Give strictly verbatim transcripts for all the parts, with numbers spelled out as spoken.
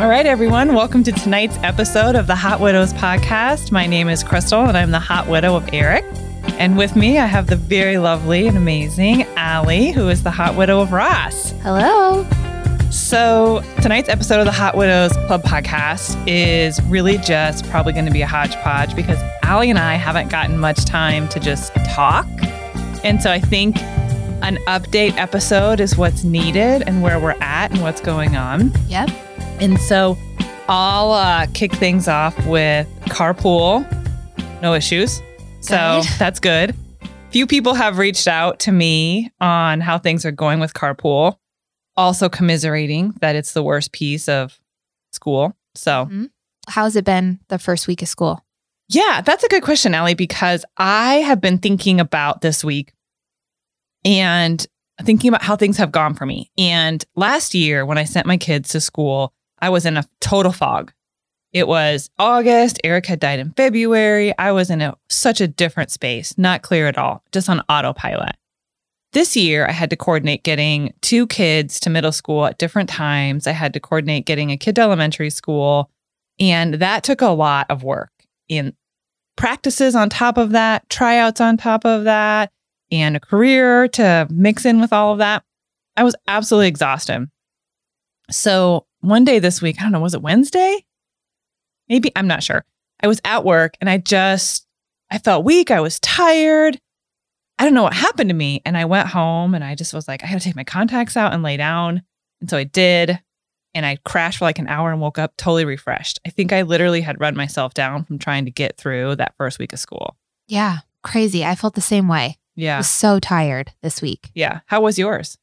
All right, everyone. Welcome to tonight's episode of the Hot Widows podcast. My name is Crystal, and I'm the hot widow of Eric. And with me, I have the very lovely and amazing Allie, who is the hot widow of Ross. Hello. So tonight's episode of the Hot Widows Club podcast is really just probably going to be a hodgepodge because Allie and I haven't gotten much time to just talk. And so I think an update episode is what's needed and where we're at and what's going on. Yep. And so I'll uh, kick things off with carpool. No issues. So Good. That's good. Few people have reached out to me on how things are going with carpool. Also commiserating that it's the worst piece of school. So Mm-hmm. How's it been the first week of school? yeah, that's a good question, Allie, because I have been thinking about this week and thinking about how things have gone for me. And last year when I sent my kids to school, I was in a total fog. It was August. Eric had died in February. I was in a, such a different space, not clear at all, just on autopilot. This year, I had to coordinate getting two kids to middle school at different times. I had to coordinate getting a kid to elementary school. And that took a lot of work in practices on top of that, tryouts on top of that, and a career to mix in with all of that. I was absolutely exhausted. So one day this week, I don't know, was it Wednesday? Maybe, I'm not sure. I was at work and I just, I felt weak. I was tired. I don't know what happened to me. And I went home and I just was like, I got to take my contacts out and lay down. And so I did. And I crashed for like an hour and woke up totally refreshed. I think I literally had run myself down from trying to get through that first week of school. Yeah, crazy. I felt the same way. I Yeah. was so tired this week. Yeah. How was yours?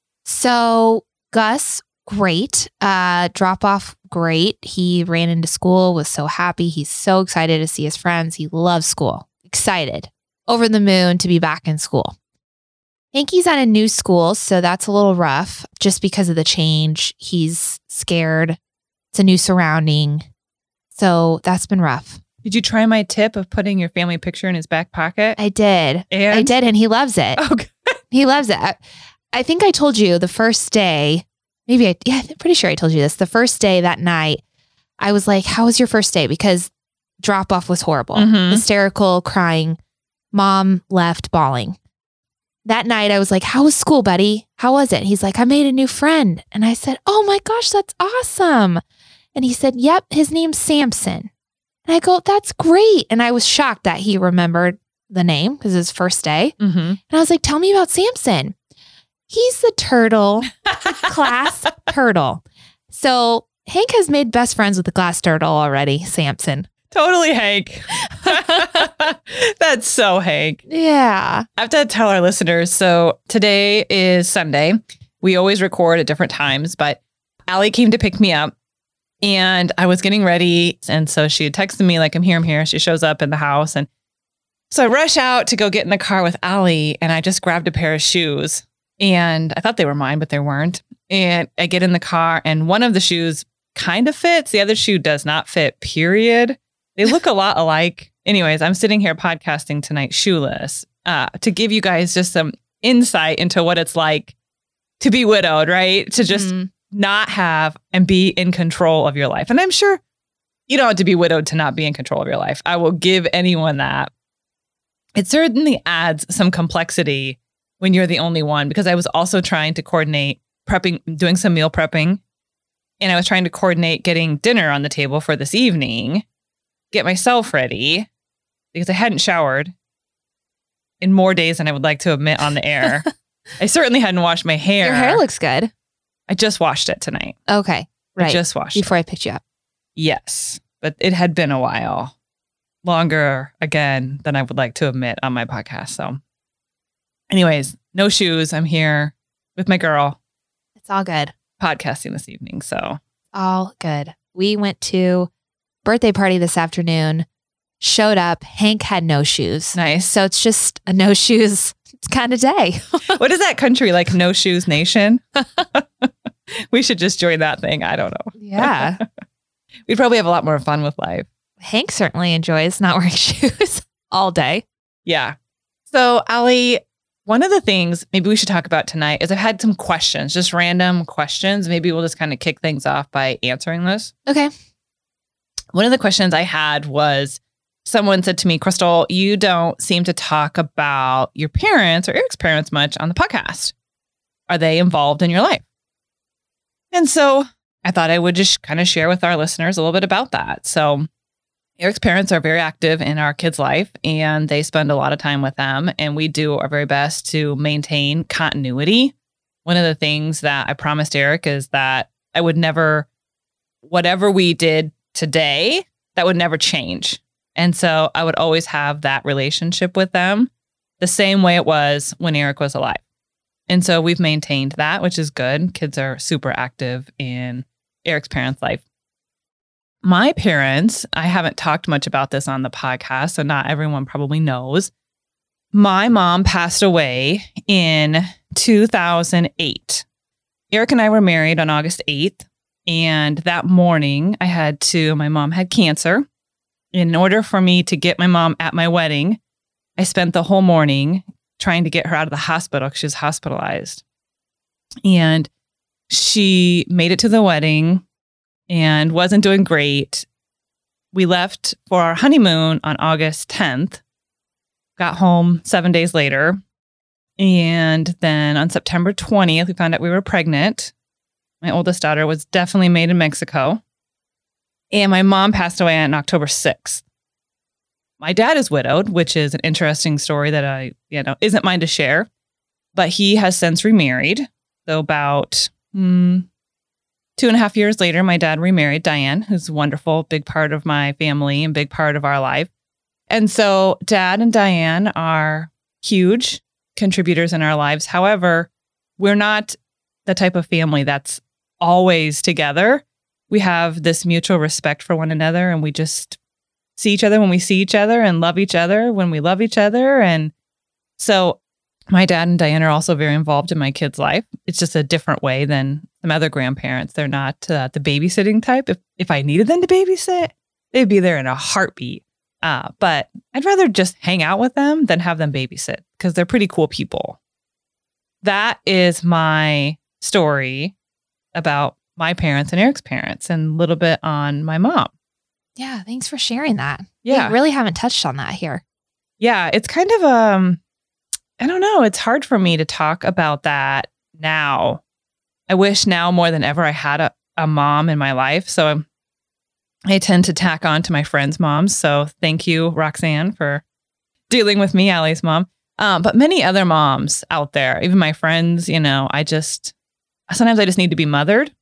So Gus, great. Uh, drop off, great. He ran into school, was so happy. He's so excited to see his friends. He loves school. Excited. Over the moon to be back in school. Hankey's at a new school, so that's a little rough just because of the change. He's scared. It's a new surrounding. So that's been rough. Did you try my tip of putting your family picture in his back pocket? I did. And? I did, and he loves it. Oh, good. He loves it. I, I think I told you the first day, maybe I, yeah, I'm pretty sure I told you this. The first day that night, I was like, how was your first day? Because drop off was horrible. Mhm. Hysterical, crying. Mom left bawling. That night, I was like, how was school, buddy? How was it? He's like, I made a new friend. And I said, oh my gosh, that's awesome. And he said, yep, his name's Samson. And I go, that's great. And I was shocked that he remembered the name because it's his first day. Mm-hmm. And I was like, tell me about Samson. He's the turtle, class turtle. So Hank has made best friends with the glass turtle already, Samson. Totally Hank. That's so Hank. Yeah. I have to tell our listeners. So today is Sunday. We always record at different times, but Allie came to pick me up and I was getting ready. And so she had texted me like, I'm here, I'm here. She shows up in the house. And so I rush out to go get in the car with Allie and I just grabbed a pair of shoes and I thought they were mine, but they weren't. And I get in the car and one of the shoes kind of fits. The other shoe does not fit, period. They look a lot alike. Anyways, I'm sitting here podcasting tonight shoeless uh, to give you guys just some insight into what it's like to be widowed, right? To just Mhm. not have and be in control of your life. And I'm sure you don't have to be widowed to not be in control of your life. I will give anyone that. It certainly adds some complexity when you're the only one, because I was also trying to coordinate prepping, doing some meal prepping. And I was trying to coordinate getting dinner on the table for this evening, get myself ready because I hadn't showered in more days than I would like to admit on the air. I certainly hadn't washed my hair. Your hair looks good. I just washed it tonight. Okay. Right. I just washed it. Before I picked you up. Yes, but it had been a while. Longer, again, than I would like to admit on my podcast. So anyways, no shoes. I'm here with my girl It's all good. podcasting this evening. So All good. We went to birthday party this afternoon, showed up. Hank had no shoes. nice. So it's just a no shoes kind of day. What is that country like? No Shoes Nation? We should just join that thing. I don't know. Yeah. We'd probably have a lot more fun with life. Hank certainly enjoys not wearing shoes all day. Yeah. So, Allie, One of the things maybe we should talk about tonight is I've had some questions, just random questions. Maybe we'll just kind of kick things off by answering this. Okay. One of the questions I had was someone said to me, Crystal, you don't seem to talk about your parents or Eric's parents much on the podcast. Are they involved in your life? And so I thought I would just kind of share with our listeners a little bit about that. So Eric's parents are very active in our kids' life, and they spend a lot of time with them, and we do our very best to maintain continuity. One of the things that I promised Eric is that I would never, whatever we did today, that would never change. And so I would always have that relationship with them the same way it was when Eric was alive. And so we've maintained that, which is good. Kids are super active in Eric's parents' life. My parents, I haven't talked much about this on the podcast, so not everyone probably knows. My mom passed away in two thousand eight. Eric and I were married on August eighth, and that morning I had to, my mom had cancer. In order for me to get my mom at my wedding, I spent the whole morning trying to get her out of the hospital because she was hospitalized. And she made it to the wedding and wasn't doing great. We left for our honeymoon on August tenth, got home seven days later. And then on September twentieth, we found out we were pregnant. My oldest daughter was definitely made in Mexico. And my mom passed away on October sixth. My dad is widowed, which is an interesting story that I, you know, isn't mine to share. But he has since remarried. So about mm, two and a half years later, my dad remarried Diane, who's a wonderful, big part of my family and big part of our life. And so Dad and Diane are huge contributors in our lives. However, we're not the type of family that's always together. We have this mutual respect for one another, and we just see each other when we see each other and love each other when we love each other. And so my dad and Diane are also very involved in my kids' life. It's just a different way than some other grandparents. They're not uh, the babysitting type. If if I needed them to babysit, they'd be there in a heartbeat. Uh, but I'd rather just hang out with them than have them babysit because they're pretty cool people. That is my story about my parents and Eric's parents and a little bit on my mom. Yeah, thanks for sharing that. Yeah. We really haven't touched on that here. Yeah, it's kind of, um, I don't know, it's hard for me to talk about that now. I wish now more than ever I had a, a mom in my life. So I tend to tack on to my friends' moms. So thank you, Roxanne, for dealing with me, Allie's mom. Um, but many other moms out there, even my friends, you know, I just, sometimes I just need to be mothered.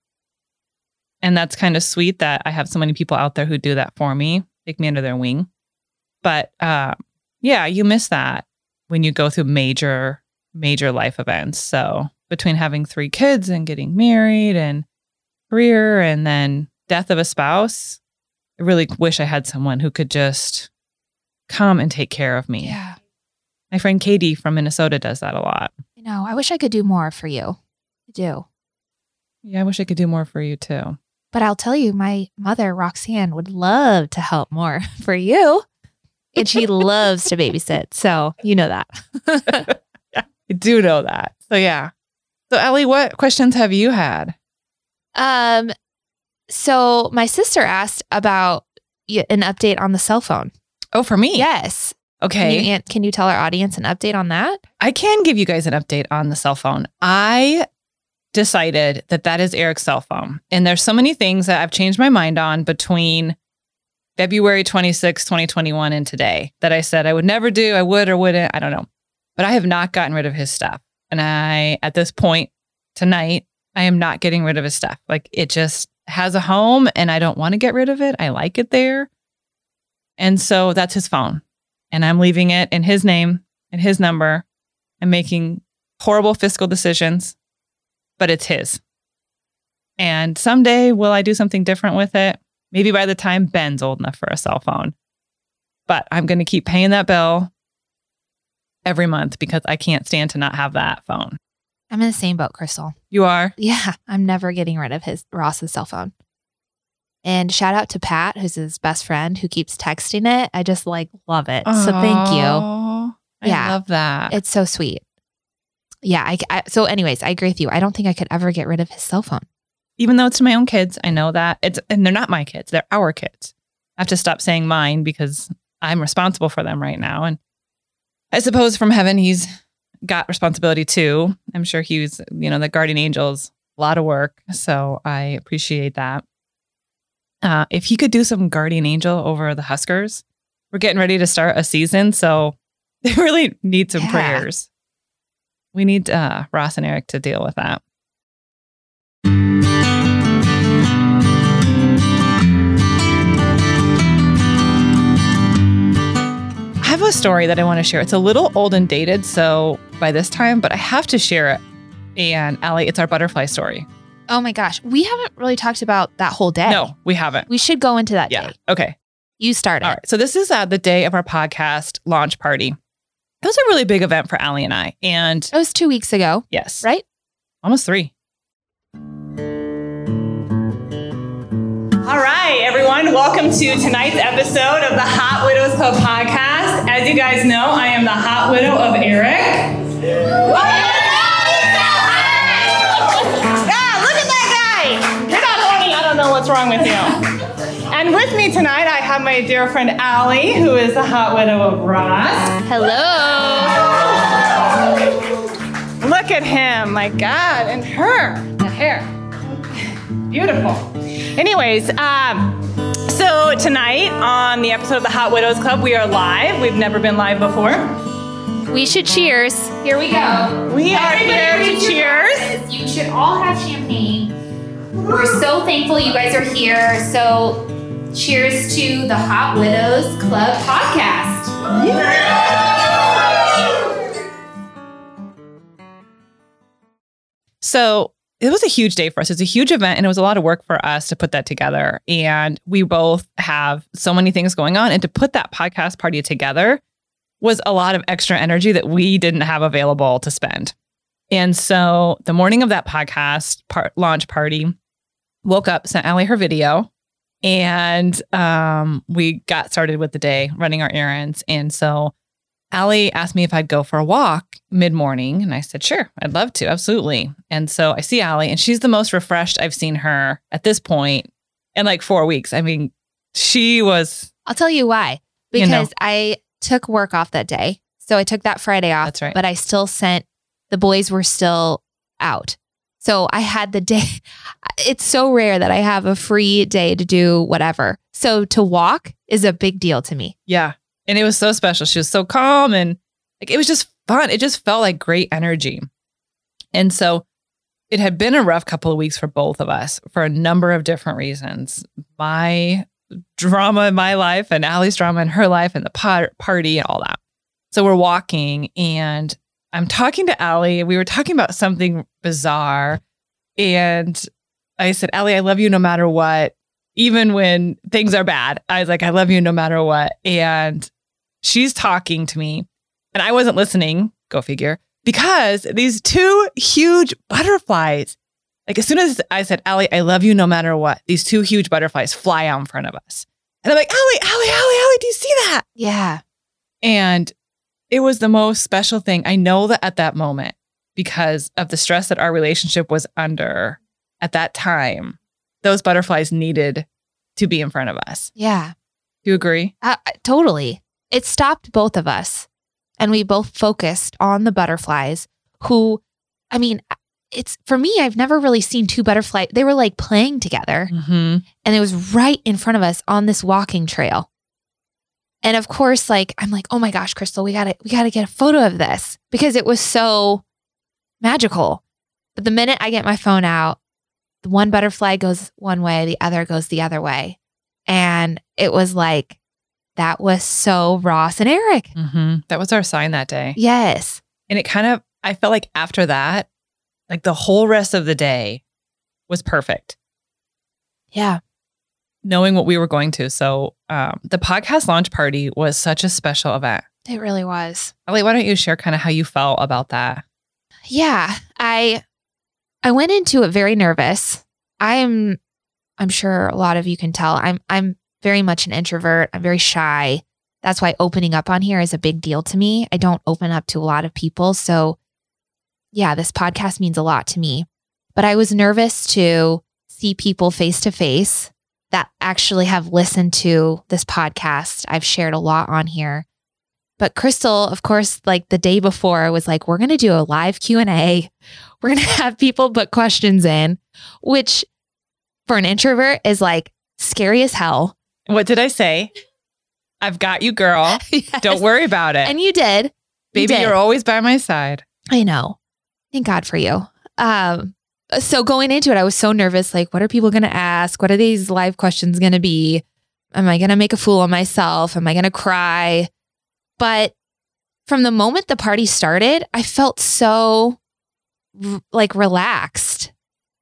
And that's kind of sweet that I have so many people out there who do that for me, take me under their wing. But uh, yeah, you miss that when you go through major, major life events. So between having three kids and getting married and career and then death of a spouse, I really wish I had someone who could just come and take care of me. Yeah. My friend Katie from Minnesota does that a lot. You know, I wish I could do more for you. I do. Yeah, I wish I could do more for you too. But I'll tell you, my mother, Roxanne, would love to help more for you. And she loves to babysit. So you know that. Yeah, I do know that. So yeah. So Ellie, what questions have you had? Um, so my sister asked about y- an update on the cell phone. Oh, for me? Yes. Okay. Can you, an- can you tell our audience an update on that? I can give you guys an update on the cell phone. I decided that that is Eric's cell phone. And there's so many things that I've changed my mind on between February twenty-sixth, twenty twenty-one and today that I said I would never do. I would or wouldn't. I don't know. But I have not gotten rid of his stuff. And I, at this point tonight, I am not getting rid of his stuff. Like it just has a home and I don't want to get rid of it. I like it there. And so that's his phone. And I'm leaving it in his name and his number. I'm making horrible fiscal decisions, but it's his. And someday, will I do something different with it? Maybe by the time Ben's old enough for a cell phone. But I'm going to keep paying that bill every month because I can't stand to not have that phone. I'm in the same boat, Crystal. You are? Yeah, I'm never getting rid of his Ross's cell phone. And shout out to Pat, who's his best friend, who keeps texting it. I just like love it. Aww, so thank you. I Yeah. love that. It's so sweet. Yeah. I, I, so anyways, I agree with you. I don't think I could ever get rid of his cell phone. Even though it's my own kids, I know that it's, and they're not my kids. They're our kids. I have to stop saying mine because I'm responsible for them right now. And I suppose from heaven, he's got responsibility too. I'm sure he was, you know, the guardian angels, a lot of work. So I appreciate that. Uh, if he could do some guardian angel over the Huskers, we're getting ready to start a season. So they really need some Yeah. prayers. We need uh, Ross and Eric to deal with that. I have a story that I want to share. It's a little old and dated, so by this time, but I have to share it. And Allie, it's our butterfly story. Oh my gosh. We haven't really talked about that whole day. No, we haven't. We should go into that Yeah. day. Okay. You start it. All right. So this is uh, the day of our podcast launch party. It was a really big event for Allie and I. And It was two weeks ago, yes, right? almost three. All right, everyone. Welcome to tonight's episode of the Hot Widows Club podcast. As you guys know, I am the hot widow of Eric. Yeah, look at that guy. You're not horny. I don't know what's wrong with you. And with me tonight, I have my dear friend Allie, who is the hot widow of Ross. Hello. Look at him, my God, and her, the hair. Beautiful. Anyways, um, so tonight on the episode of the Hot Widows Club, we are live. We've never been live before. We should cheers. Here we go. We are here to cheers. You should all have champagne. We're so thankful you guys are here. So, cheers to the Hot Widows Club podcast. So it was a huge day for us. It's a huge event, and it was a lot of work for us to put that together. And we both have so many things going on. And to put that podcast party together was a lot of extra energy that we didn't have available to spend. And so the morning of that podcast part, launch party, woke up, sent Allie her video, and um, we got started with the day running our errands. And so Allie asked me if I'd go for a walk mid-morning, and I said, sure, I'd love to, absolutely. And so I see Allie, and she's the most refreshed I've seen her at this point in like four weeks. I mean, she was... I'll tell you why. You Because know. I took work off that day. So I took that Friday off. That's right. But I still sent, the boys were still out. So I had the day. It's so rare that I have a free day to do whatever. So to walk is a big deal to me. Yeah. And it was so special. She was so calm, and like it was just fun. It just felt like great energy. And so it had been a rough couple of weeks for both of us for a number of different reasons. My drama in my life and Allie's drama in her life and the par- party and all that. So we're walking, and I'm talking to Allie. We were talking about something bizarre. And I said, Allie, I love you no matter what. Even when things are bad, I was like, I love you no matter what. And she's talking to me, and I wasn't listening, go figure, because these two huge butterflies, like as soon as I said, Allie, I love you no matter what, these two huge butterflies fly out in front of us. And I'm like, Allie, Allie, Allie, Allie, do you see that? Yeah. And it was the most special thing. I know that at that moment, because of the stress that our relationship was under at that time, those butterflies needed to be in front of us. Yeah. Do you agree? Uh, totally. It stopped both of us, and we both focused on the butterflies who, I mean, it's for me, I've never really seen two butterflies. They were like playing together, Mm-hmm. and it was right in front of us on this walking trail. And of course, like, I'm like, oh my gosh, Crystal, we gotta, we gotta get a photo of this because it was so magical. But the minute I get my phone out, the one butterfly goes one way, the other goes the other way. And it was like, that was so Ross and Eric. Mm-hmm. That was our sign that day. Yes. And it kind of, I felt like after that, like the whole rest of the day was perfect, Yeah. knowing what we were going to. So um, the podcast launch party was such a special event. It really was. Ellie, why don't you share kind of how you felt about that? Yeah. I I went into it very nervous. I'm I'm sure a lot of you can tell. I'm I'm very much an introvert. I'm very shy. That's why opening up on here is a big deal to me. I don't open up to a lot of people. So yeah, this podcast means a lot to me. But I was nervous to see people face to face that actually have listened to this podcast. I've shared a lot on here. But Crystal, of course, like the day before was like, we're going to do a live Q and A. We're going to have people put questions in, which for an introvert is like scary as hell. What did I say? I've got you, girl. Yes. Don't worry about it. And you did. You Baby, did. you're always by my side. I know. Thank God for you. Um, so going into it, I was so nervous. Like, what are people going to ask? What are these live questions going to be? Am I going to make a fool of myself? Am I going to cry? But from the moment the party started, I felt so r- like relaxed.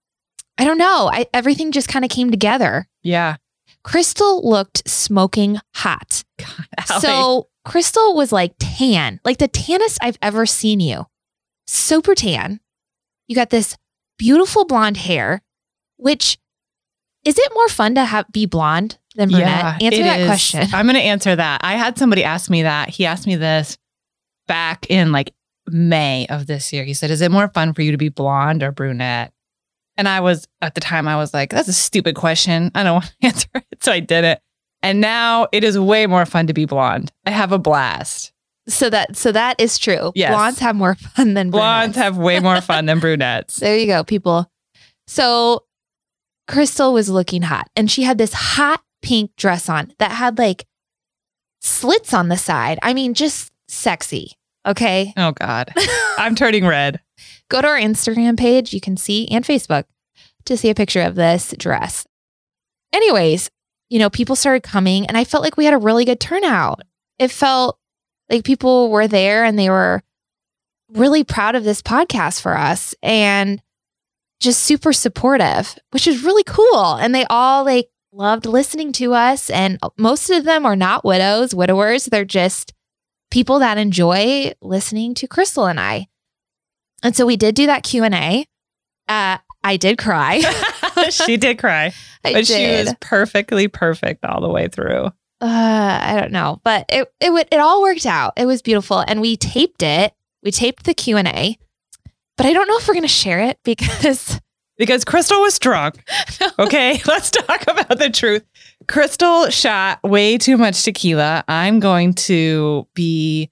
I don't know. I, everything just kind of came together. Yeah. Crystal looked smoking hot. God, So Crystal was like tan, like the tannest I've ever seen you. Super tan. You got this beautiful blonde hair, which is it more fun to have be blonde than brunette? Yeah, Answer it that is. question. I'm going to answer that. I had somebody ask me that. He asked me this back in like May of this year. He said, is it more fun for you to be blonde or brunette? And I was, at the time, I was like, that's a stupid question. I don't want to answer it. So I did it. And now it is way more fun to be blonde. I have a blast. So that so that is true. Yes. Blondes have more fun than Blondes brunettes. have way more fun than brunettes. There you go, people. So Crystal was looking hot and she had this hot pink dress on that had like slits on the side. I mean, just sexy. Okay. Oh, God. I'm turning red. Go to our Instagram page. You can see, and Facebook, to see a picture of this dress. Anyways, you know, people started coming and I felt like we had a really good turnout. It felt like people were there and they were really proud of this podcast for us and just super supportive, which is really cool. And they all like loved listening to us. And most of them are not widows, widowers. They're just people that enjoy listening to Crystal and I. And so we did do that Q and A. Uh, I did cry. She did cry. I But did. she was perfectly perfect all the way through. Uh, I don't know, but it it would it all worked out. It was beautiful, and we taped it. We taped the Q and A, but I don't know if we're gonna share it because Because Crystal was drunk. Okay, let's talk about the truth. Crystal shot way too much tequila. I'm going to be,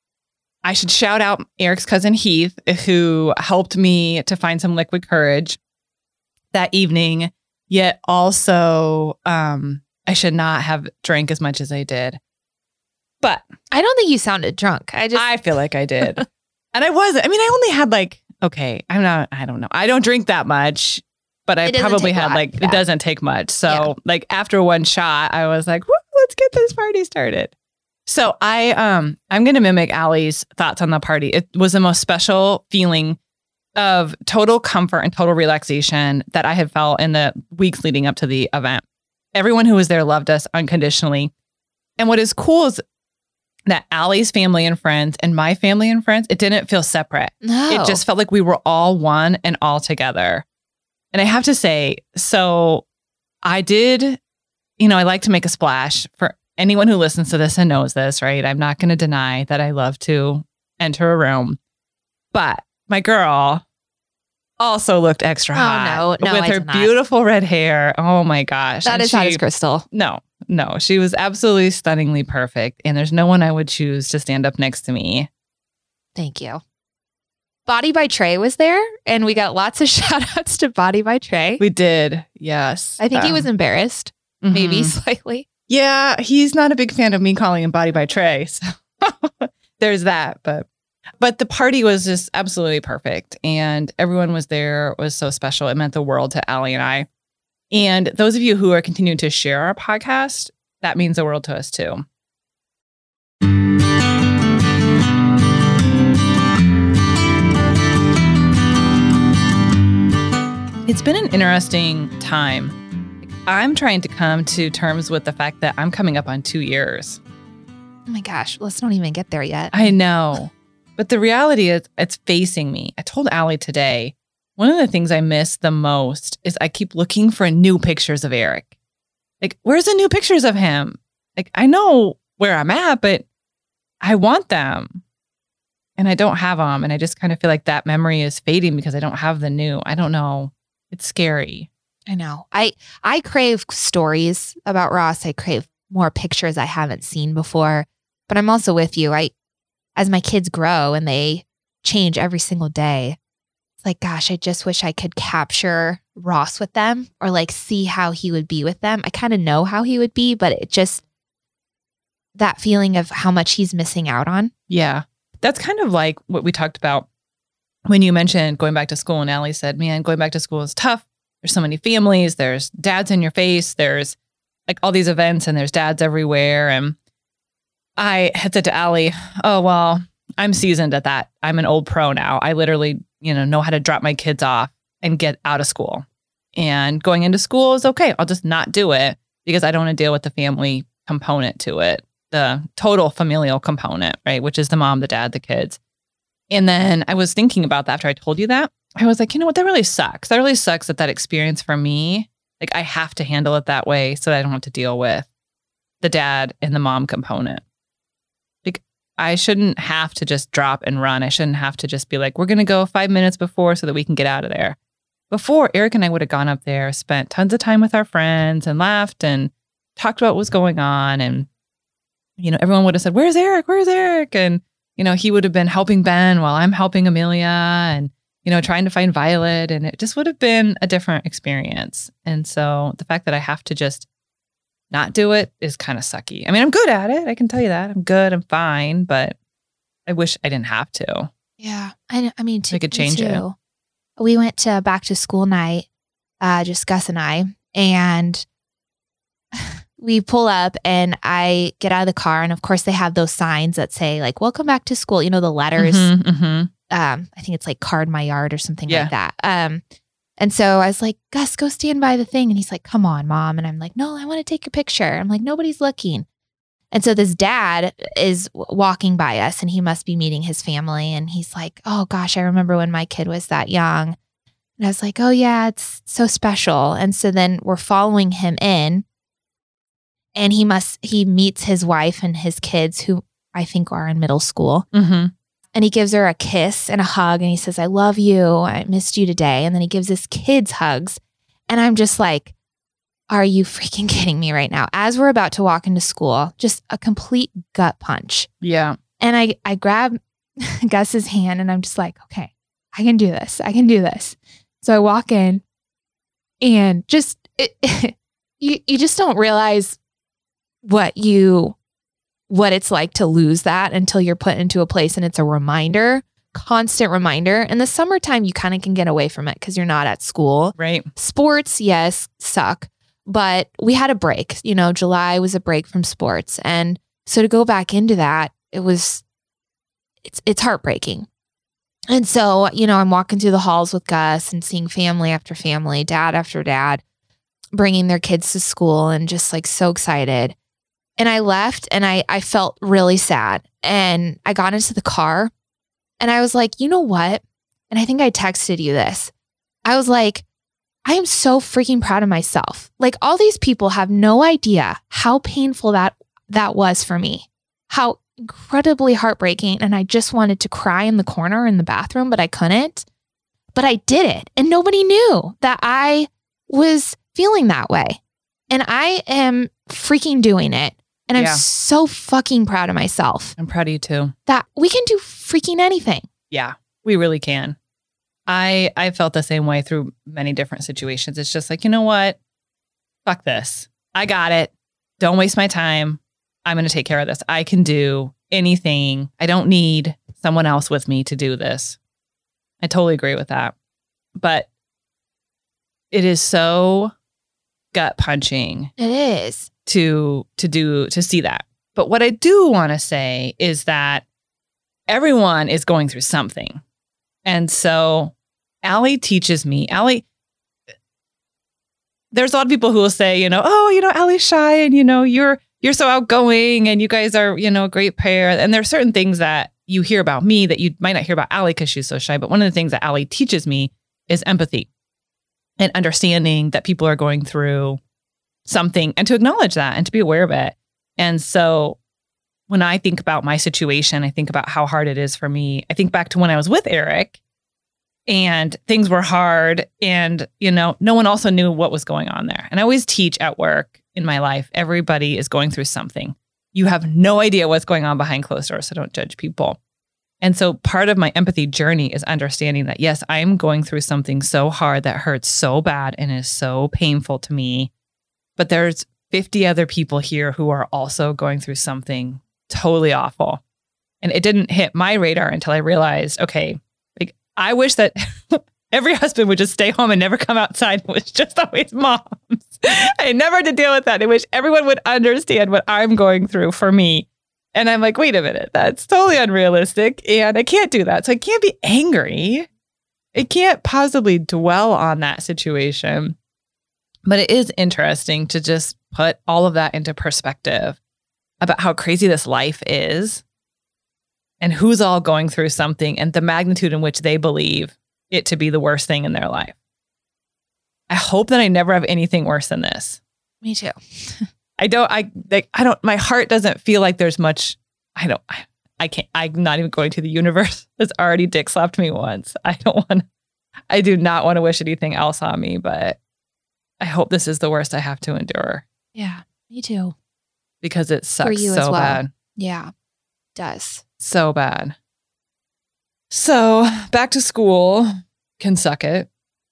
I should shout out Eric's cousin Heath, who helped me to find some liquid courage that evening. Yet also, um, I should not have drank as much as I did. But I don't think you sounded drunk. I just I feel like I did. And I wasn't. I mean, I only had like, okay, I'm not, I don't know. I don't drink that much, but I It doesn't probably take a had lot, like, yeah. it doesn't take much. So Yeah. like after one shot, I was like, woo, let's get this party started. So I, um, I'm going to mimic Allie's thoughts on the party. It was the most special feeling of total comfort and total relaxation that I had felt in the weeks leading up to the event. Everyone who was there loved us unconditionally. And what is cool is that Allie's family and friends and my family and friends, it didn't feel separate. no. It just felt like we were all one and all together. And I have to say, so I did, you know, I like to make a splash for anyone who listens to this and knows this, right? I'm not going to deny that I love to enter a room. But my girl also looked extra Oh, hot no. No, with I her did not. beautiful red hair. Oh my gosh. that And is hot she- as Crystal. No, no, she was absolutely stunningly perfect. And there's no one I would choose to stand up next to me. Thank you. Body by Trey was there, and we got lots of shout outs to Body by Trey. We did. Yes. I think he Um, was embarrassed, maybe mhm. slightly. Yeah, he's not a big fan of me calling him Body by Trey. So there's that. But but the party was just absolutely perfect. And everyone was there. It was so special. It meant the world to Allie and I. And those of you who are continuing to share our podcast, that means the world to us too. It's been an interesting time. I'm trying to come to terms with the fact that I'm coming up on two years. Oh my gosh, let's not even get there yet. I know. But the reality is it's facing me. I told Allie today, one of the things I miss the most is I keep looking for new pictures of Eric. Like, where's the new pictures of him? Like, I know where I'm at, but I want them. and I don't have them. And I just kind of feel like that memory is fading because I don't have the new. I don't know. It's scary. I know. I I crave stories about Ross. I crave more pictures I haven't seen before. But I'm also with you. I, as my kids grow and they change every single day, it's like, gosh, I just wish I could capture Ross with them or like see how he would be with them. I kind of know how he would be, but it just, that feeling of how much he's missing out on. Yeah. That's kind of like what we talked about when you mentioned going back to school, and Allie said, man, going back to school is tough. There's so many families. There's dads in your face. There's like all these events and there's dads everywhere. And I had said to Allie, oh, well, I'm seasoned at that. I'm an old pro now. I literally, you know, know how to drop my kids off and get out of school. And going into school is okay. I'll just not do it because I don't want to deal with the family component to it, the total familial component, right? Which is the mom, the dad, the kids. And then I was thinking about that after I told you that. I was like, you know what? That really sucks. That really sucks that that experience for me, like I have to handle it that way so that I don't have to deal with the dad and the mom component. Like I shouldn't have to just drop and run. I shouldn't have to just be like, we're going to go five minutes before so that we can get out of there. Before, Eric and I would have gone up there, spent tons of time with our friends and laughed and talked about what was going on. And, you know, everyone would have said, where's Eric? Where's Eric? And, you know, he would have been helping Ben while I'm helping Amelia and, you know, trying to find Violet. And it just would have been a different experience. And so the fact that I have to just not do it is kind of sucky. I mean, I'm good at it. I can tell you that. I'm good. I'm fine. But I wish I didn't have to. Yeah. I, I mean, to, I could change it. We went to back to school night, uh, just Gus and I, and we pull up and I get out of the car. And of course they have those signs that say like, welcome back to school, you know, the letters. Mm-hmm, mm-hmm. Um, I think it's like Card My Yard or something Yeah. like that. Um, and so I was like, Gus, go stand by the thing. And he's like, come on, Mom. And I'm like, no, I want to take your picture. I'm like, nobody's looking. And so this dad is walking by us and he must be meeting his family. And he's like, oh gosh, I remember when my kid was that young. And I was like, oh yeah, it's so special. And so then we're following him in and he must, he meets his wife and his kids who I think are in middle school. Mm-hmm. And he gives her a kiss and a hug and he says, I love you. I missed you today. And then he gives his kids hugs. And I'm just like, are you freaking kidding me right now? As we're about to walk into school, just a complete gut punch. Yeah. And I, I grab Gus's hand and I'm just like, okay, I can do this. I can do this. So I walk in and just, it, you, you just don't realize what you, what it's like to lose that until you're put into a place and it's a reminder, constant reminder. In the summertime, you kind of can get away from it because you're not at school. Right. Sports, yes, suck. But we had a break, you know, July was a break from sports. And so to go back into that, it was, it's, it's heartbreaking. And so, you know, I'm walking through the halls with Gus and seeing family after family, dad after dad, bringing their kids to school and just like so excited. And I left and I, I felt really sad. And I got into the car and I was like, you know what? And I think I texted you this. I was like, I am so freaking proud of myself. Like all these people have no idea how painful that that was for me, how incredibly heartbreaking. And I just wanted to cry in the corner in the bathroom, but I couldn't. But I did it. And nobody knew that I was feeling that way. And I am freaking doing it. And I'm Yeah. so fucking proud of myself I'm proud of you too. that we can do freaking anything. Yeah, we really can. I I felt the same way through many different situations. It's just like, you know what? Fuck this. I got it. Don't waste my time. I'm going to take care of this. I can do anything. I don't need someone else with me to do this. I totally agree with that. But it is so gut punching It is. to to do to see that. But what I do want to say is that everyone is going through something. And so Allie teaches me, Allie, there's a lot of people who will say, you know, oh, you know, Allie's shy and, you know, you're, you're so outgoing and you guys are, you know, a great pair. And there are certain things that you hear about me that you might not hear about Allie because she's so shy. But one of the things that Allie teaches me is empathy and understanding that people are going through something and to acknowledge that and to be aware of it. And so when I think about my situation, I think about how hard it is for me. I think back to when I was with Eric and things were hard and, you know, no one also knew what was going on there. And I always teach at work in my life, everybody is going through something. You have no idea what's going on behind closed doors, so don't judge people. And so part of my empathy journey is understanding that, yes, I'm going through something so hard that hurts so bad and is so painful to me. But there's fifty other people here who are also going through something totally awful. And it didn't hit my radar until I realized, okay, like I wish that every husband would just stay home and never come outside. It was just always moms. I never had to deal with that. I wish everyone would understand what I'm going through for me. And I'm like, wait a minute, that's totally unrealistic. And I can't do that. So I can't be angry. I can't possibly dwell on that situation. But it is interesting to just put all of that into perspective about how crazy this life is and who's all going through something and the magnitude in which they believe it to be the worst thing in their life. I hope that I never have anything worse than this. Me too. I don't, I like, I don't, my heart doesn't feel like there's much, I don't, I, I can't, I'm not even going to the universe. It's already dick slapped me once. I don't want, I do not want to wish anything else on me, but I hope this is the worst I have to endure. Yeah, me too. Because it sucks For you so as well. bad. Yeah, it does. So bad. So back to school can suck it.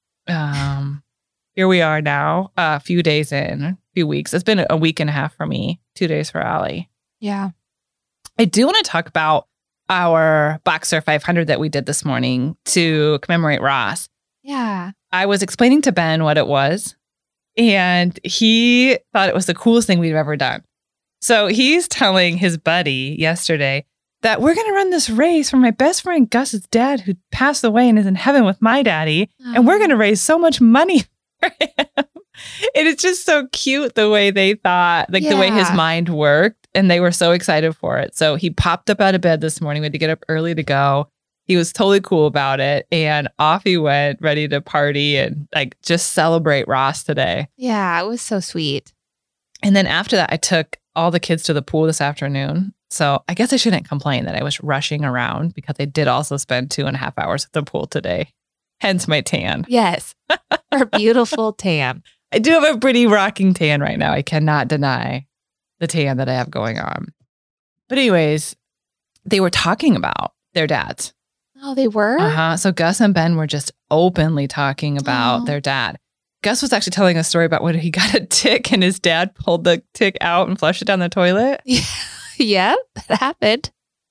Um, here we are now, a few days in, a few weeks. It's been a week and a half for me, two days for Allie. Yeah. I do want to talk about our Boxer five hundred that we did this morning to commemorate Ross. Yeah. I was explaining to Ben what it was, and he thought it was the coolest thing we've ever done. So he's telling his buddy yesterday that we're going to run this race for my best friend Gus's dad, who passed away and is in heaven with my daddy. Oh. And we're going to raise so much money for him. And it's just so cute the way they thought, like the way his Yeah. mind worked. And they were so excited for it. So he popped up out of bed this morning. We had to get up early to go. He was totally cool about it. And off he went, ready to party and like just celebrate Ross today. Yeah, it was so sweet. And then after that, I took all the kids to the pool this afternoon. So I guess I shouldn't complain that I was rushing around because I did also spend two and a half hours at the pool today. Hence my tan. Yes. Her beautiful tan. I do have a pretty rocking tan right now. I cannot deny the tan that I have going on. But anyways, they were talking about their dads. Oh, they were? Uh-huh. So Gus and Ben were just openly talking about Oh. their dad. Gus was actually telling a story about when he got a tick and his dad pulled the tick out and flushed it down the toilet. Yeah, yeah, that happened.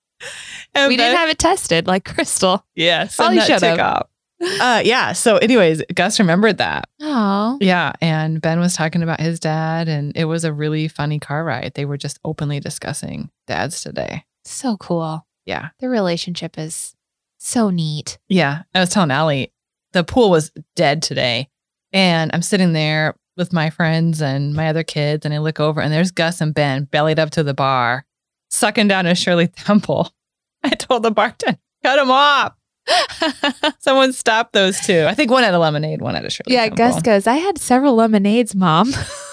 And we Ben- didn't have it tested like Crystal. Yeah, Probably send that should tick have. off. Uh, yeah. So anyways, Gus remembered that. Oh. Yeah. And Ben was talking about his dad and it was a really funny car ride. They were just openly discussing dads today. So cool. Yeah. Their relationship is so neat. Yeah. I was telling Allie, the pool was dead today. And I'm sitting there with my friends and my other kids. And I look over and there's Gus and Ben bellied up to the bar, sucking down a Shirley Temple. I told the bartender, cut them off. Someone stop those two. I think one had a lemonade, one had a Shirley Yeah, Temple. Gus goes, I had several lemonades, Mom.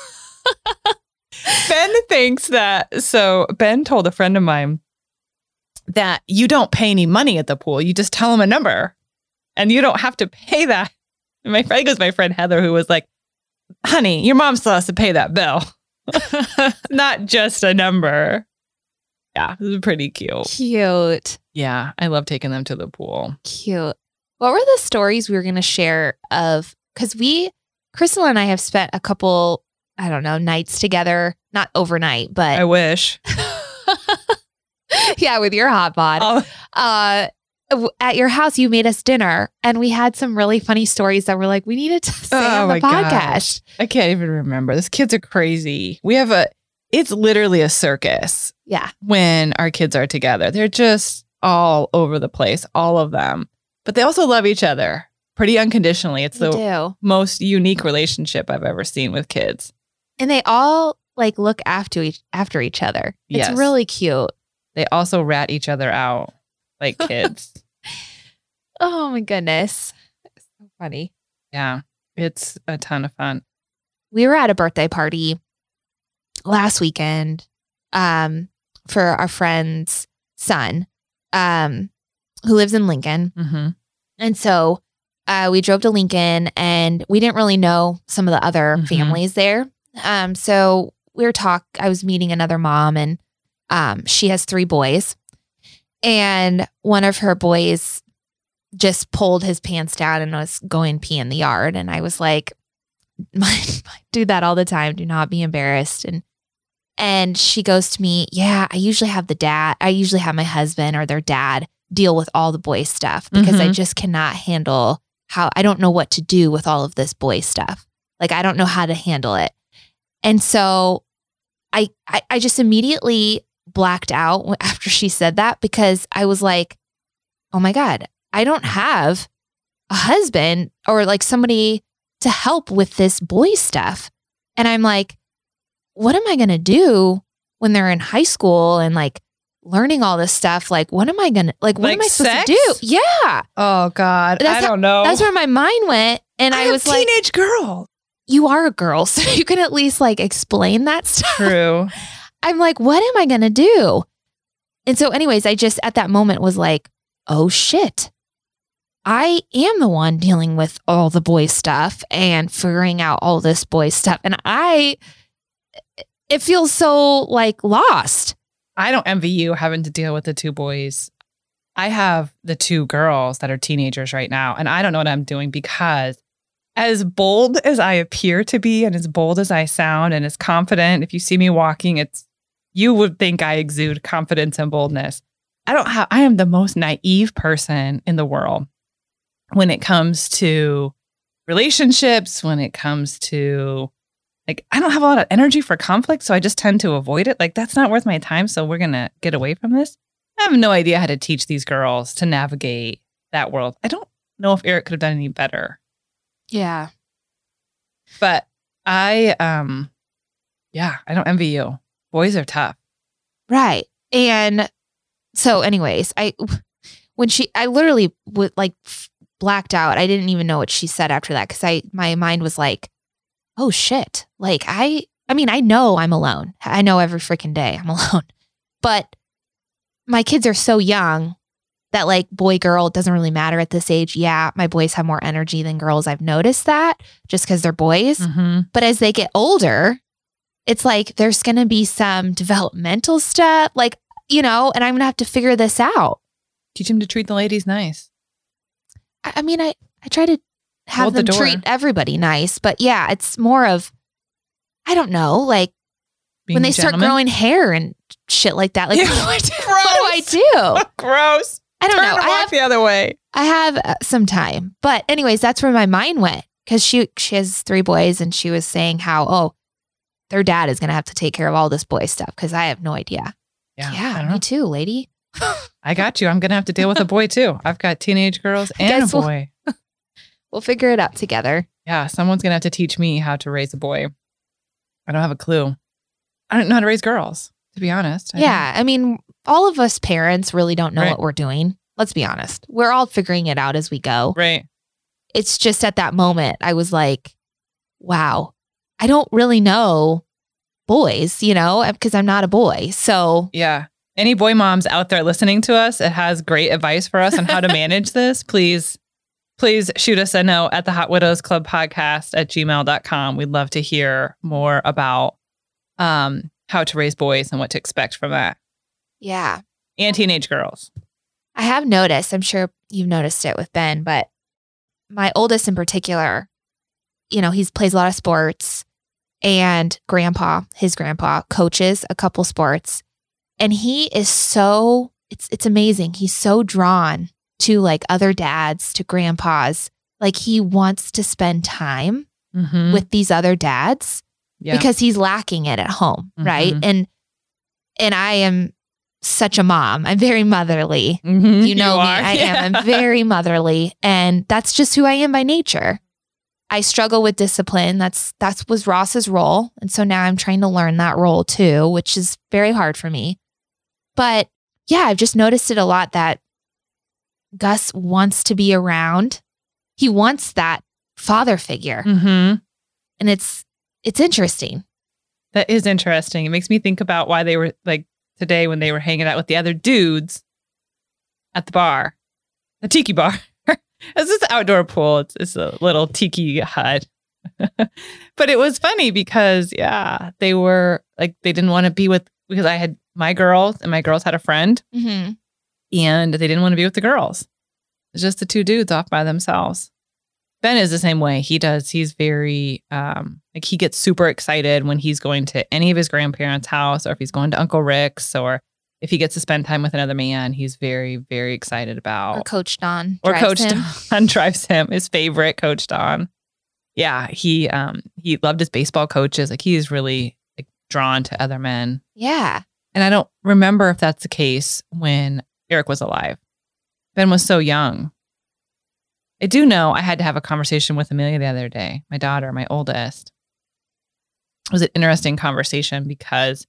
Ben thinks that, so Ben told a friend of mine that you don't pay any money at the pool. You just tell them a number and you don't have to pay that. And my friend goes, my friend Heather, who was like, honey, your mom still has to pay that bill. Not just a number. Yeah, it was pretty cute. Cute. Yeah, I love taking them to the pool. Cute. What were the stories we were going to share of, because we, Crystal and I have spent a couple, I don't know, nights together, not overnight, but I wish. yeah, with your hot bod. Oh, Uh, w- at your house, you made us dinner and we had some really funny stories that were like, we needed to say Oh on the my podcast. gosh. I can't even remember. These kids are crazy. We have a, it's literally a circus. Yeah. When our kids are together. They're just all over the place, all of them. But they also love each other pretty unconditionally. It's They the do. most unique relationship I've ever seen with kids. And they all like look after each after each other. It's Yes. really cute. They also rat each other out like kids. Oh my goodness. So funny. Yeah, it's a ton of fun. We were at a birthday party last weekend. Um, for our friend's son, um, who lives in Lincoln. Mm-hmm. And so uh, we drove to Lincoln, and we didn't really know some of the other Mhm. families there. Um, so we were talk. I was meeting another mom, and um, she has three boys, and one of her boys just pulled his pants down and was going pee in the yard. And I was like, I do that all the time. Do not be embarrassed. And and she goes to me, yeah, I usually have the dad. I usually have my husband or their dad deal with all the boy stuff because I Mhm. just cannot handle how I don't know what to do with all of this boy stuff. Like, I don't know how to handle it. And so I, I, I just immediately blacked out after she said that, because I was like, oh my God, I don't have a husband or like somebody to help with this boy stuff. And I'm like, what am I going to do when they're in high school and like learning all this stuff? Like, what am I going to, like, what Like am I supposed sex? to do? Yeah. Oh God, That's I how- don't know. That's where my mind went. And I, I was have like, teenage girl. you are a girl, so you can at least like explain that stuff. True. I'm like, what am I going to do? And so anyways, I just at that moment was like, oh shit. I am the one dealing with all the boy stuff and figuring out all this boy stuff. And I, it feels so like lost. I don't envy you having to deal with the two boys. I have the two girls that are teenagers right now, and I don't know what I'm doing because as bold as I appear to be and as bold as I sound and as confident, if you see me walking, it's you would think I exude confidence and boldness. I don't have I am the most naive person in the world when it comes to relationships, when it comes to like I don't have a lot of energy for conflict, so I just tend to avoid it. Like that's not worth my time, so we're going to get away from this. I have no idea how to teach these girls to navigate that world. I don't know if Eric could have done any better. Yeah. But I, um, yeah, I don't envy you. Boys are tough. Right. And so anyways, I, when she, I literally would like f- blacked out. I didn't even know what she said after that. Cause I, my mind was like, oh shit. Like I, I mean, I know I'm alone. I know every freaking day I'm alone, but my kids are so young that like boy, girl, it doesn't really matter at this age. Yeah. My boys have more energy than girls. I've noticed that just cause they're boys. Mm-hmm. But as they get older, it's like there's going to be some developmental stuff, like, you know, and I'm going to have to figure this out. Teach them to treat the ladies nice. I, I mean, I, I try to have Hold the them door. treat everybody nice, but yeah, it's more of, I don't know, like Being when they a start gentleman. growing hair and shit like that. Like, Ew, what do I do? gross. What do I do? Gross. I don't Turn know. and I walk have, the other way. I have uh, some time, but anyways, that's where my mind went because she she has three boys, and she was saying how oh, their dad is gonna have to take care of all this boy stuff because I have no idea. Yeah. I Yeah, don't me know. too, lady. I got you. I'm going to have to deal with a boy too. I've got teenage girls and a Guess we'll- boy. We'll figure it out together. Yeah. Someone's going to have to teach me how to raise a boy. I don't have a clue. I don't know how to raise girls, to be honest. I Yeah, I mean, all of us parents really don't know Right. what we're doing. Let's be honest. We're all figuring it out as we go. don't. Right. It's just at that moment, I was like, wow, I don't really know boys, you know, because I'm not a boy. So Yeah. Any boy moms out there listening to us that has great advice for us on how to manage this, please, please shoot us a note at the Hot Widows Club podcast at gmail dot com. We'd love to hear more about um, how to raise boys and what to expect from that. yeah, And teenage girls. I have noticed, I'm sure you've noticed it with Ben, but my oldest in particular, you know, he's plays a lot of sports, and grandpa, his grandpa coaches a couple sports, and he is so, it's it's amazing. He's so drawn to like other dads, to grandpas. Like he wants to spend time Mm-hmm. with these other dads Yeah. because he's lacking it at home, right? Mhm. And and I am such a mom. I'm very motherly. Mhm. You know me. are. I Yeah. am. I'm very motherly, and that's just who I am by nature. I struggle with discipline. That's that's was Ross's role, and so now I'm trying to learn that role too, which is very hard for me. But yeah, I've just noticed it a lot that Gus wants to be around. He wants that father figure, Mhm. and it's it's interesting. That is interesting. It makes me think about why they were like today when they were hanging out with the other dudes at the bar, the tiki bar. It's this outdoor pool. It's, it's a little tiki hut. But it was funny because, yeah, they were like, they didn't want to be with, because I had my girls and my girls had a friend Mm-hmm. and they didn't want to be with the girls. It's just the two dudes off by themselves. Ben is the same way. He does. He's very, um, like he gets super excited when he's going to any of his grandparents' house or if he's going to Uncle Rick's or if he gets to spend time with another man, he's very, very excited about. Or Coach Don. Or drives Coach him. Don drives him, his favorite Coach Don. Yeah, he um he loved his baseball coaches. Like he's really like, drawn to other men. Yeah. And I don't remember if that's the case when Eric was alive. Ben was so young. I do know I had to have a conversation with Amelia the other day, my daughter, my oldest. It was an interesting conversation because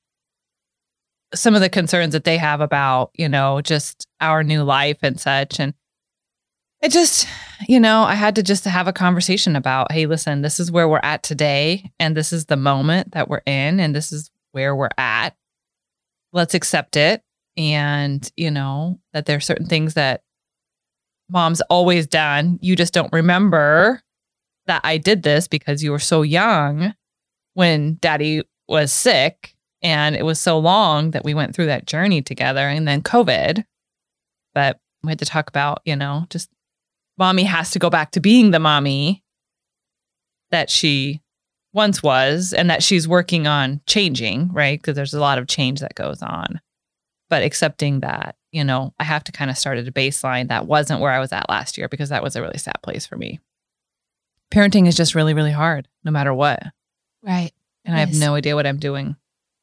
some of the concerns that they have about, you know, just our new life and such. And it just, you know, I had to just have a conversation about, hey, listen, this is where we're at today. And this is the moment that we're in. And this is where we're at. Let's accept it. And, you know, that there are certain things that mom's always done. You just don't remember that I did this because you were so young when daddy was sick. And it was so long that we went through that journey together and then COVID. But we had to talk about, you know, just mommy has to go back to being the mommy that she once was and that she's working on changing, right? Because there's a lot of change that goes on. But accepting that, you know, I have to kind of start at a baseline that wasn't where I was at last year because that was a really sad place for me. Parenting is just really, really hard, no matter what. Right. And I have Yes. no idea what I'm doing.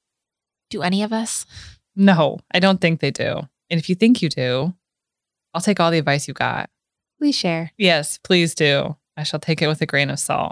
Do any of us? No, I don't think they do. And if you think you do, I'll take all the advice you got. We share. Yes, please do. I shall take it with a grain of salt.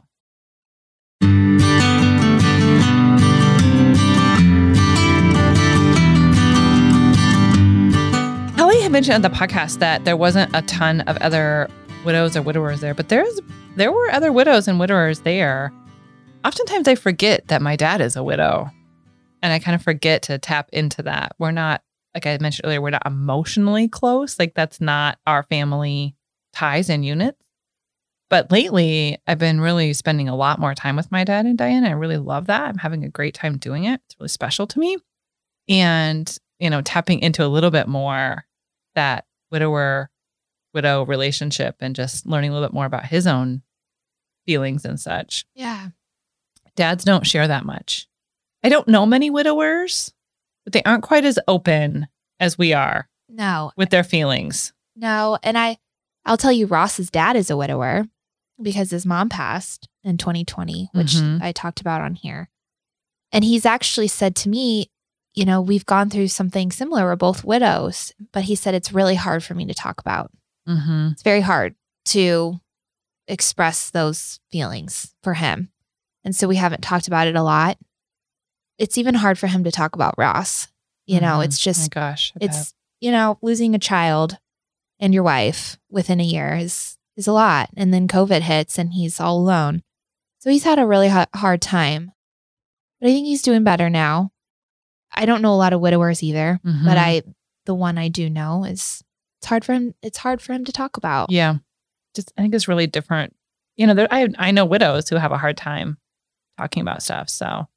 Kelly had mentioned on the podcast that there wasn't a ton of other widows or widowers there, but there's there were other widows and widowers there. Oftentimes I forget that my dad is a widow. And I kind of forget to tap into that. We're not, like I mentioned earlier, we're not emotionally close. Like that's not our family ties and units. But lately, I've been really spending a lot more time with my dad and Diane. I really love that. I'm having a great time doing it. It's really special to me. And, you know, tapping into a little bit more that widower, widow relationship and just learning a little bit more about his own feelings and such. Yeah. Dads don't share that much. I don't know many widowers, but they aren't quite as open as we are No. with their feelings. No. And I, I'll tell you, Ross's dad is a widower because his mom passed in twenty twenty, which Mhm. I talked about on here. And he's actually said to me, you know, we've gone through something similar. We're both widows, but he said it's really hard for me to talk about. Mm-hmm. It's very hard to express those feelings for him. And so we haven't talked about it a lot. It's even hard for him to talk about Ross. You know, Mhm. it's Oh just, my gosh. I bet. it's, you know, losing a child and your wife within a year is, is a lot. And then COVID hits and he's all alone. So he's had a really ha- hard time. But I think he's doing better now. I don't know a lot of widowers either, Mhm. but I, the one I do know is it's hard for him. It's hard for him to talk about. Yeah. Just, I think it's really different. You know, there, I, I know widows who have a hard time talking about stuff. So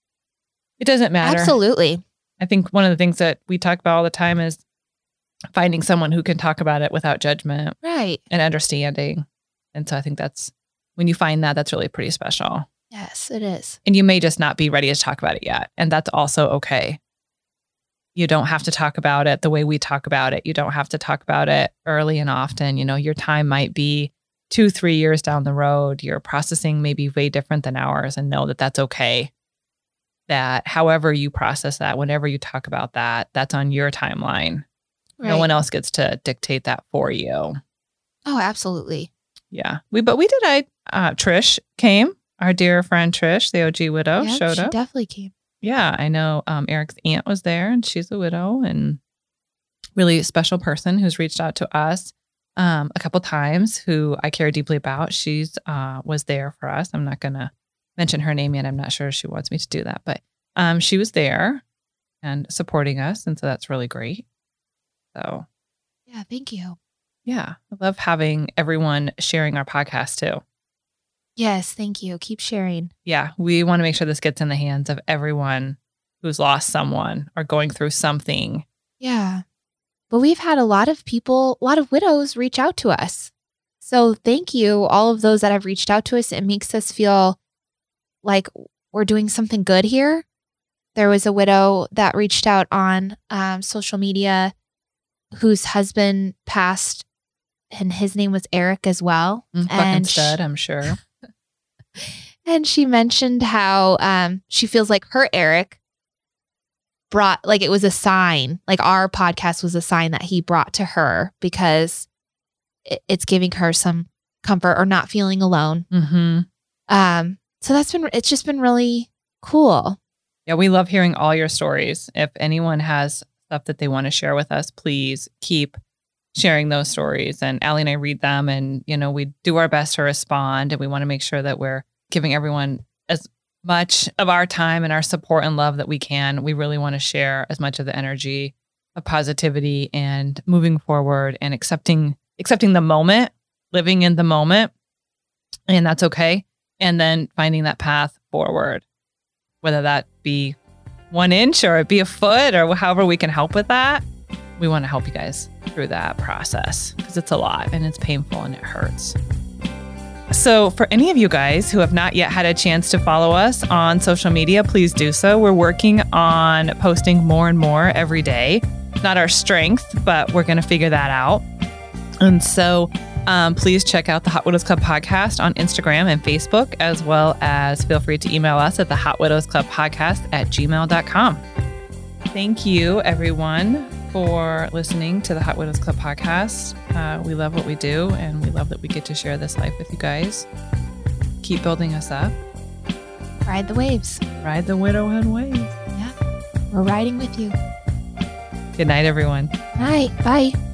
it doesn't matter. Absolutely. I think one of the things that we talk about all the time is finding someone who can talk about it without judgment Right. and understanding. And so I think that's, when you find that, that's really pretty special. Yes, it is. And you may just not be ready to talk about it yet. And that's also okay. You don't have to talk about it the way we talk about it. You don't have to talk about it early and often. You know, your time might be two, three years down the road. Your processing may be way different than ours, and know that that's okay. That however you process that, whenever you talk about that, that's on your timeline. Right. No one else gets to dictate that for you. Oh, absolutely. Yeah. We, but we did, I, uh, Trish came, our dear friend Trish, the O G widow, Yep, showed she up. definitely came. Yeah, I know um, Eric's aunt was there and she's a widow and really special person who's reached out to us um, a couple times who I care deeply about. She's uh, was there for us. I'm not going to mention her name yet. I'm not sure if she wants me to do that, but um, she was there and supporting us. And so that's really great. So, Yeah, thank you. yeah, I love having everyone sharing our podcast too. Yes, thank you. Keep sharing. Yeah, we want to make sure this gets in the hands of everyone who's lost someone or going through something. Yeah. But we've had a lot of people, a lot of widows reach out to us. So thank you, all of those that have reached out to us. It makes us feel like we're doing something good here. There was a widow that reached out on um, social media whose husband passed, and his name was Eric as well. Mm, fucking and stud, she, I'm sure. and she mentioned how um, she feels like her Eric brought, like it was a sign, like our podcast was a sign that he brought to her because it, it's giving her some comfort or not feeling alone. Mm-hmm. Um, so that's been, it's just been really cool. Yeah, we love hearing all your stories. If anyone has stuff that they want to share with us, please keep sharing those stories. And Allie and I read them, and, you know, we do our best to respond, and we want to make sure that we're giving everyone as much of our time and our support and love that we can. We really want to share as much of the energy of positivity and moving forward and accepting, accepting the moment, living in the moment, and that's okay. And then finding that path forward, whether that be one inch or it be a foot or however we can help with that. We want to help you guys through that process because it's a lot and it's painful and it hurts. So for any of you guys who have not yet had a chance to follow us on social media, please do so. We're working on posting more and more every day. Not our strength, but we're going to figure that out. And so um, please check out the Hot Widows Club podcast on Instagram and Facebook, as well as feel free to email us at the Hot Widows Club podcast at gmail dot com. Thank you, everyone, for listening to the Hot Widows Club podcast. Uh, we love what we do, and we love that we get to share this life with you guys. Keep building us up. Ride the waves. Ride the widowhood wave. Yeah. We're riding with you. Good night, everyone. Night. Bye.